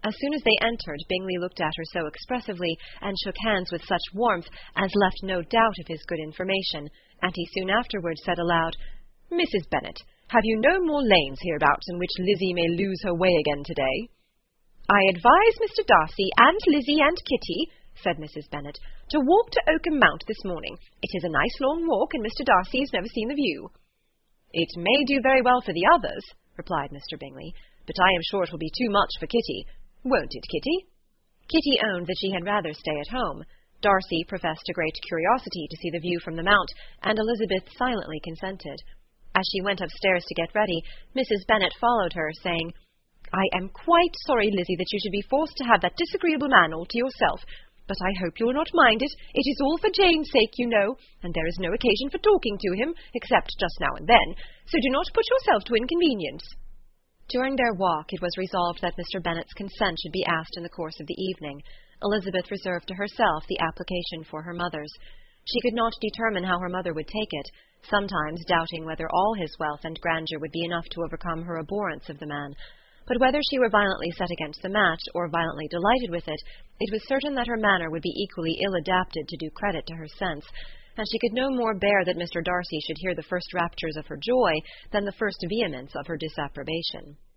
As soon as they entered, Bingley looked at her so expressively, and shook hands with such warmth, as left no doubt of his good information, and he soon afterwards said aloud, "Mrs. Bennet, have you no more lanes hereabouts in which Lizzie may lose her way again to-day?" "I advise Mr. Darcy, and Lizzie, and Kitty," said Mrs. Bennet, "to walk to Oakham Mount this morning. It is a nice long walk, and Mr. Darcy has never seen the view." "It may do very well for the others," replied Mr. Bingley, "but I am sure it will be too much for Kitty. Won't it, Kitty?" Kitty owned that she had rather stay at home. Darcy professed a great curiosity to see the view from the Mount, and Elizabeth silently consented. As she went upstairs to get ready, Mrs. Bennet followed her, saying, "I am quite sorry, Lizzie, that you should be forced to have that disagreeable man all to yourself, but I hope you will not mind it. It is all for Jane's sake, you know, and there is no occasion for talking to him, except just now and then, so do not put yourself to inconvenience." During their walk it was resolved that Mr. Bennet's consent should be asked in the course of the evening. Elizabeth reserved to herself the application for her mother's. She could not determine how her mother would take it, sometimes doubting whether all his wealth and grandeur would be enough to overcome her abhorrence of the man. But whether she were violently set against the match, or violently delighted with it, it was certain that her manner would be equally ill adapted to do credit to her sense, and she could no more bear that Mr. Darcy should hear the first raptures of her joy than the first vehemence of her disapprobation.